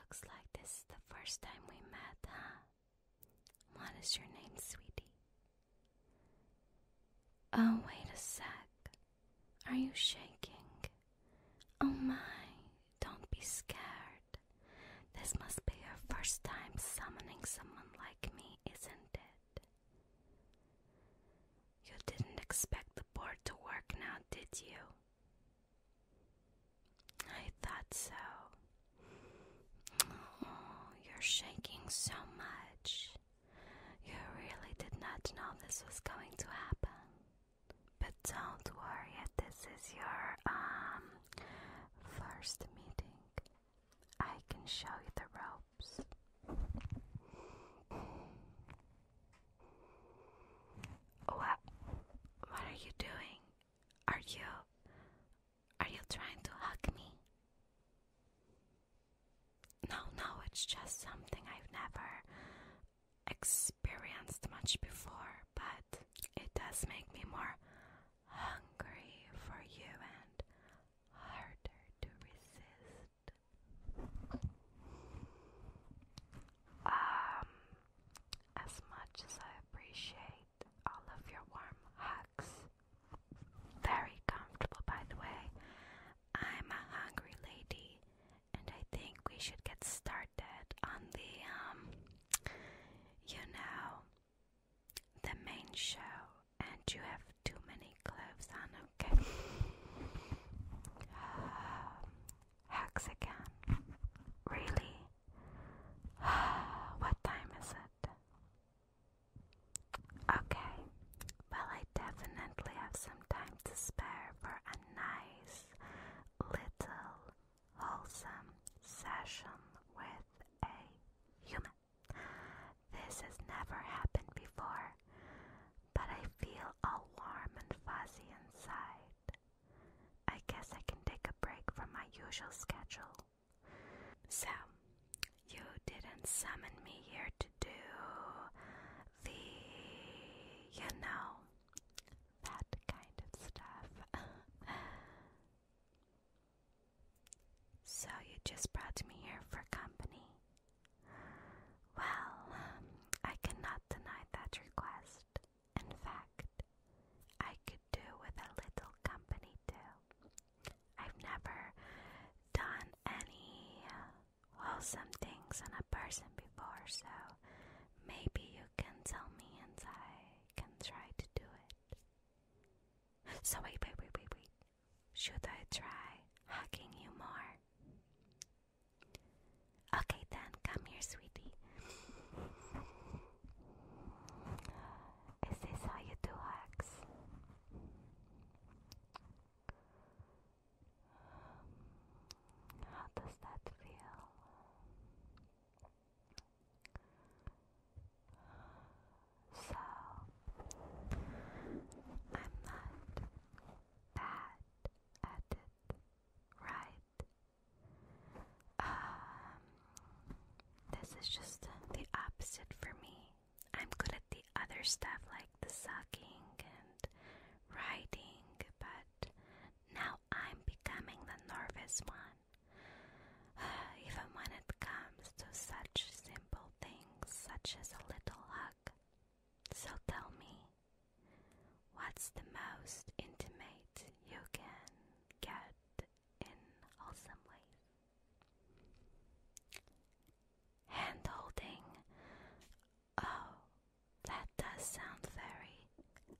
Looks like this is the first time we met, huh? What is your name, sweetie? Oh, wait a sec. Are you shaking? Oh my, don't be scared. This must be your first time summoning someone like me, isn't it? You didn't expect the board to work now, did you? I thought so. Oh, you're shaking so much. You really did not know this was going to happen. But don't worry, this is your first meeting. I can show you the ropes. What are you doing? Are you trying to hug me? No, it's just something I've never experienced much before, but it does make me more hungry for you and harder to resist. As much as I appreciate all of your warm hugs, very comfortable by the way, I'm a hungry lady and I think we should get started on the the main show, and you have too many clothes on, okay? Hugs again. Really? What time is it? Okay. Well, I definitely have some time to spare for a nice little wholesome session with a human. This has never happened before, but I feel all warm and fuzzy inside. I guess I can take a break from my usual schedule. So, you didn't summon me here to do the, that kind of stuff. So you just brought me here for company. Well, I cannot deny that request. In fact, I could do with a little company too. I've never done any wholesome things on a person before, so maybe you can tell me and I can try to do it. So wait. Should I try hugging you more? Okay then, come here, sweetie. Is this how you do hugs? How does that feel? So, I'm not bad at it, right? This is just the opposite for me. I'm good at the other stuff like the sucking and riding, but now I'm becoming the nervous one. Even when it comes to such simple things such as a little hug. So tell me, what's the most intimate you can get in wholesome ways? Hand holding. Oh, that does sound very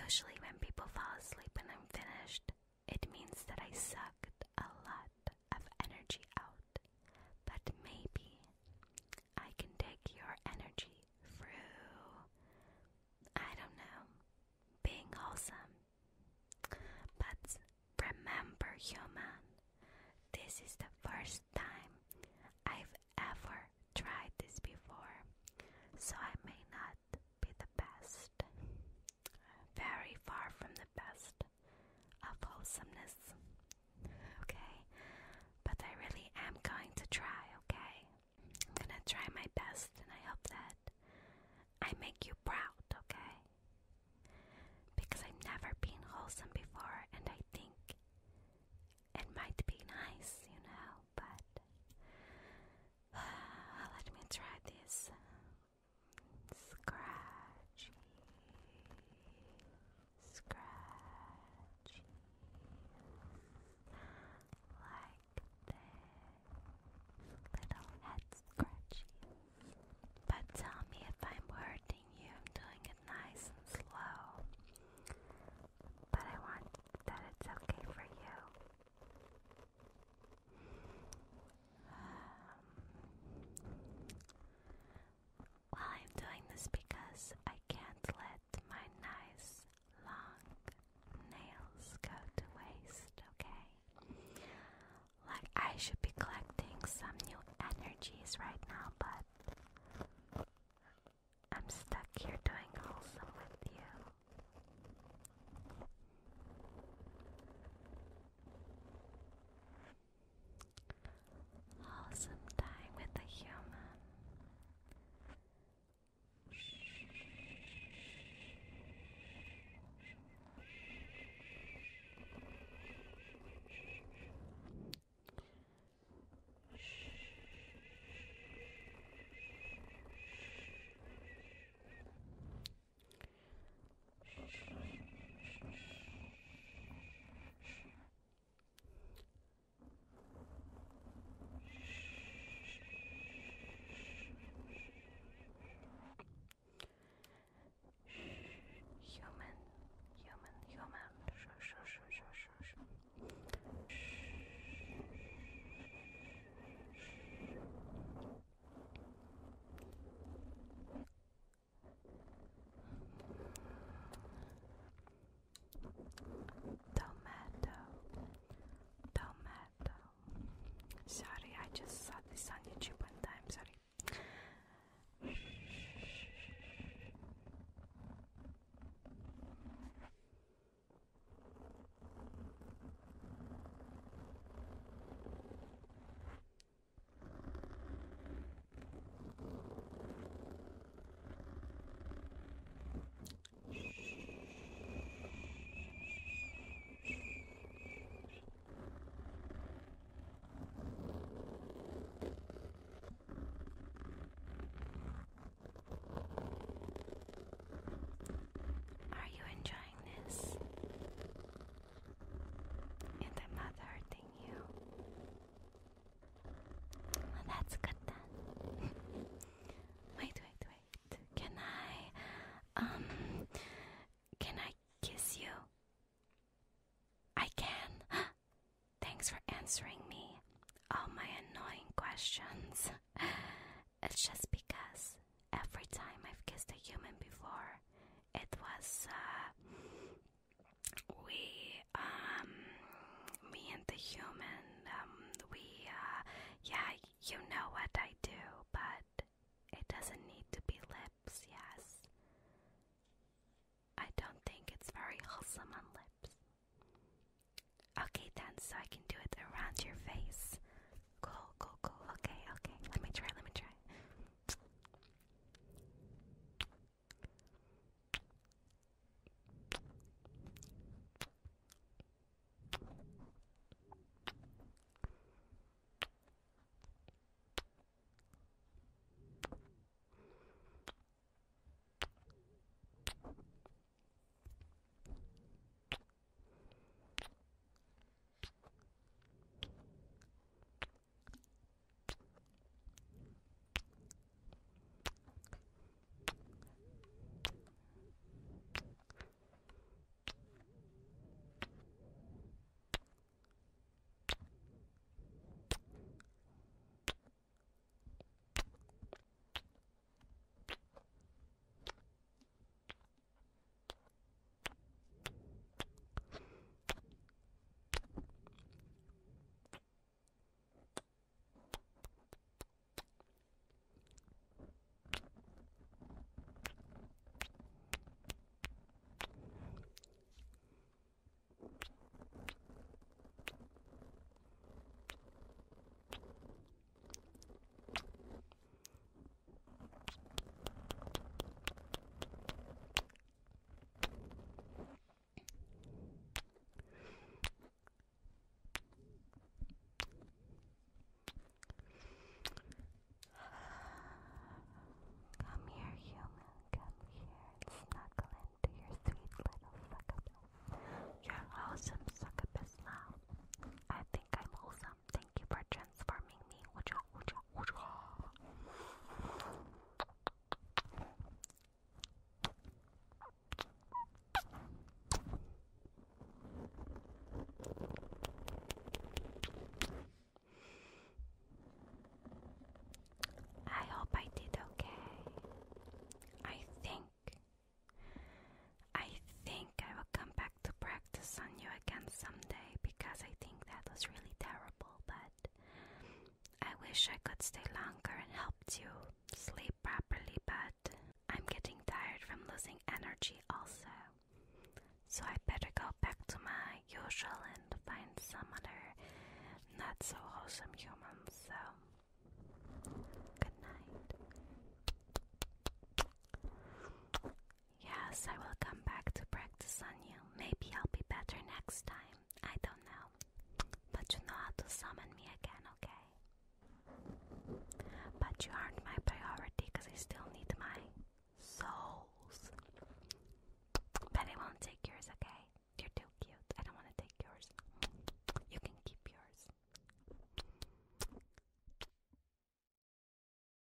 Usually when people fall asleep when I'm finished, it means that I sucked a lot of energy out. But maybe I can take your energy through, I don't know, being wholesome. But remember, human, this is the first time I've ever tried this before, so I may not be the best. Very far from the best of wholesomeness. Okay? But I really am going to try, okay? I'm gonna try my best, and I hope that I make you proud, okay? Because I've never been wholesome before, and I think it might be nice, but let me try this. Scratchy, scratchy, like this, little head scratchy. But tell me if I'm hurting you. I'm doing it nice and slow, but I want that it's okay for you. Well, I'm doing this because I can't let my nice long nails go to waste, okay? Like, I should be collecting some new energies right now, but I'm stuck here doing wholesome with you. Wholesome time with a human. Human. Shh. Tomato. Sorry, I just saw this on YouTube one time. Sorry. Are you enjoying this? And I'm not hurting you? Well, that's good then. Wait. Can I kiss you? I can. Thanks for answering me all my annoying questions. It's just because every time I've kissed a human before, it was, me and the human, yeah, you know what I do, but it doesn't need to be lips, yes. I don't think it's very wholesome on lips. Okay then, so I can do it around your face. Cool. Okay, let me try. wish I could stay longer and helped you sleep properly, but I'm getting tired from losing energy also. So I better go back to my usual and find some other not so wholesome humans. So, good night. Yes, I will come back to practice on you. Maybe I'll be better next time. I don't know. But you know how to summon me again.